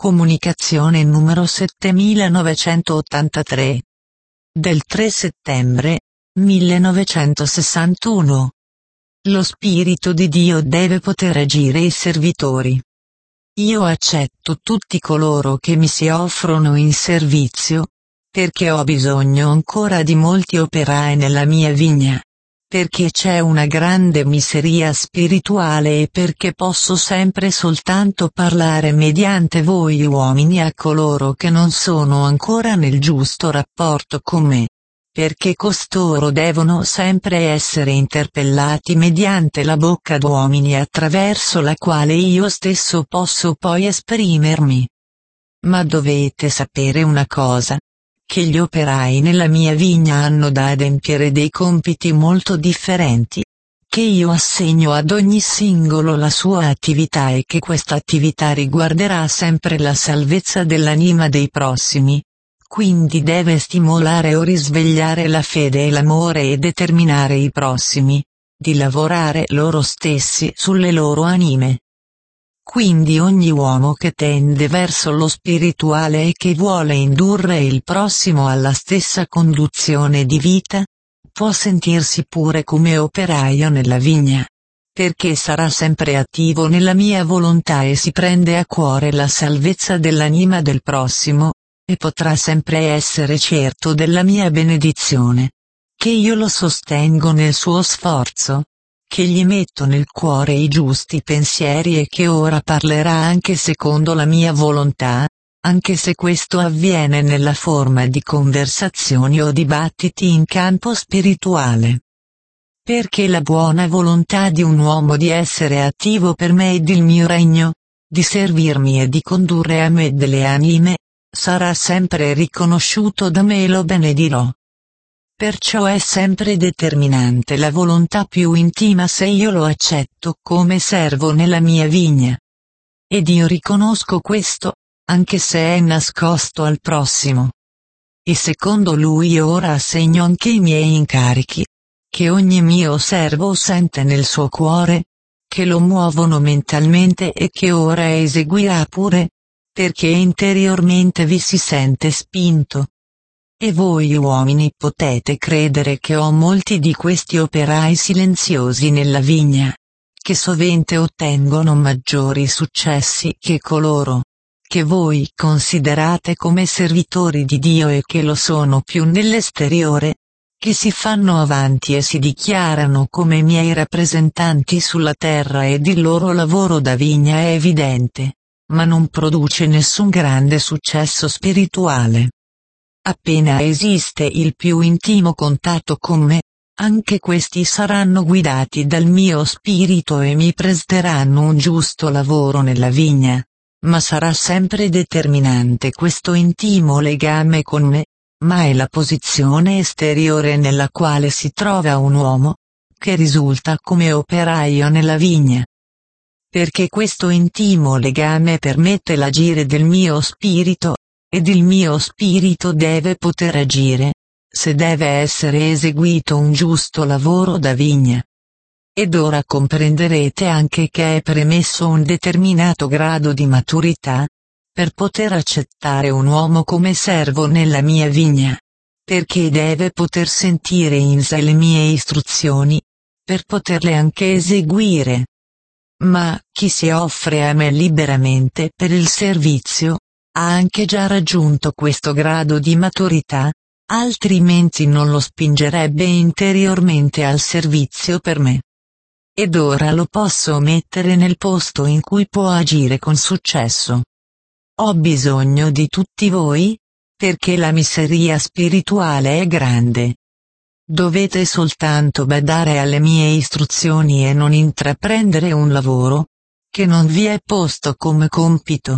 Comunicazione numero 7983. Del 3 settembre 1961. Lo Spirito di Dio deve poter agire i servitori. Io accetto tutti coloro che mi si offrono in servizio, perché ho bisogno ancora di molti operai nella mia vigna, perché c'è una grande miseria spirituale e perché posso sempre soltanto parlare mediante voi uomini a coloro che non sono ancora nel giusto rapporto con me, perché costoro devono sempre essere interpellati mediante la bocca d'uomini attraverso la quale io stesso posso poi esprimermi. Ma dovete sapere una cosa, che gli operai nella mia vigna hanno da adempiere dei compiti molto differenti, che io assegno ad ogni singolo la sua attività e che questa attività riguarderà sempre la salvezza dell'anima dei prossimi, quindi deve stimolare o risvegliare la fede e l'amore e determinare i prossimi, di lavorare loro stessi sulle loro anime. Quindi ogni uomo che tende verso lo spirituale e che vuole indurre il prossimo alla stessa conduzione di vita, può sentirsi pure come operaio nella vigna, perché sarà sempre attivo nella mia volontà e si prende a cuore la salvezza dell'anima del prossimo, e potrà sempre essere certo della mia benedizione, che io lo sostengo nel suo sforzo, che gli metto nel cuore i giusti pensieri e che ora parlerà anche secondo la mia volontà, anche se questo avviene nella forma di conversazioni o dibattiti in campo spirituale. Perché la buona volontà di un uomo di essere attivo per me ed il mio regno, di servirmi e di condurre a me delle anime, sarà sempre riconosciuto da me e lo benedirò. Perciò è sempre determinante la volontà più intima se io lo accetto come servo nella mia vigna. Ed io riconosco questo, anche se è nascosto al prossimo. E secondo lui ora assegno anche i miei incarichi, che ogni mio servo sente nel suo cuore, che lo muovono mentalmente e che ora eseguirà pure, perché interiormente vi si sente spinto. E voi uomini potete credere che ho molti di questi operai silenziosi nella vigna, che sovente ottengono maggiori successi che coloro, che voi considerate come servitori di Dio e che lo sono più nell'esteriore, che si fanno avanti e si dichiarano come miei rappresentanti sulla terra ed il loro lavoro da vigna è evidente, ma non produce nessun grande successo spirituale. Appena esiste il più intimo contatto con me, anche questi saranno guidati dal mio spirito e mi presteranno un giusto lavoro nella vigna, ma sarà sempre determinante questo intimo legame con me, ma è la posizione esteriore nella quale si trova un uomo, che risulta come operaio nella vigna. Perché questo intimo legame permette l'agire del mio spirito, ed il mio spirito deve poter agire, se deve essere eseguito un giusto lavoro da vigna. Ed ora comprenderete anche che è premesso un determinato grado di maturità, per poter accettare un uomo come servo nella mia vigna, perché deve poter sentire in sé le mie istruzioni, per poterle anche eseguire. Ma chi si offre a me liberamente per il servizio, ha anche già raggiunto questo grado di maturità, altrimenti non lo spingerebbe interiormente al servizio per me. Ed ora lo posso mettere nel posto in cui può agire con successo. Ho bisogno di tutti voi, perché la miseria spirituale è grande. Dovete soltanto badare alle mie istruzioni e non intraprendere un lavoro, che non vi è posto come compito.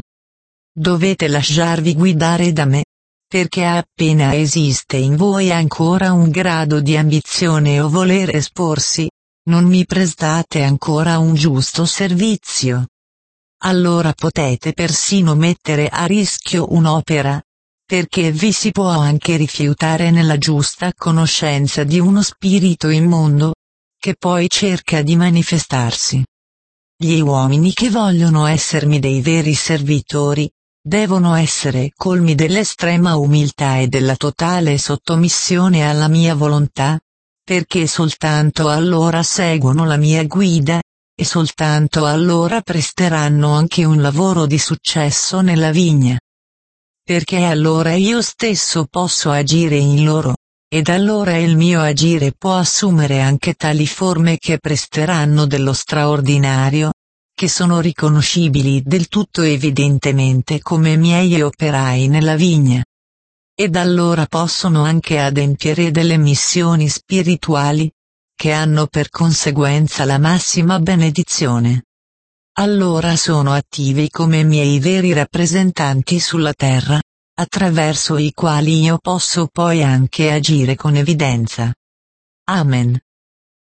Dovete lasciarvi guidare da me, perché appena esiste in voi ancora un grado di ambizione o voler esporsi, non mi prestate ancora un giusto servizio. Allora potete persino mettere a rischio un'opera, perché vi si può anche rifiutare nella giusta conoscenza di uno spirito immondo, che poi cerca di manifestarsi. Gli uomini che vogliono essermi dei veri servitori, devono essere colmi dell'estrema umiltà e della totale sottomissione alla mia volontà, perché soltanto allora seguono la mia guida, e soltanto allora presteranno anche un lavoro di successo nella vigna. Perché allora io stesso posso agire in loro, ed allora il mio agire può assumere anche tali forme che presteranno dello straordinario, che sono riconoscibili del tutto evidentemente come miei operai nella vigna. Ed allora possono anche adempiere delle missioni spirituali, che hanno per conseguenza la massima benedizione. Allora sono attivi come miei veri rappresentanti sulla terra, attraverso i quali io posso poi anche agire con evidenza. Amen.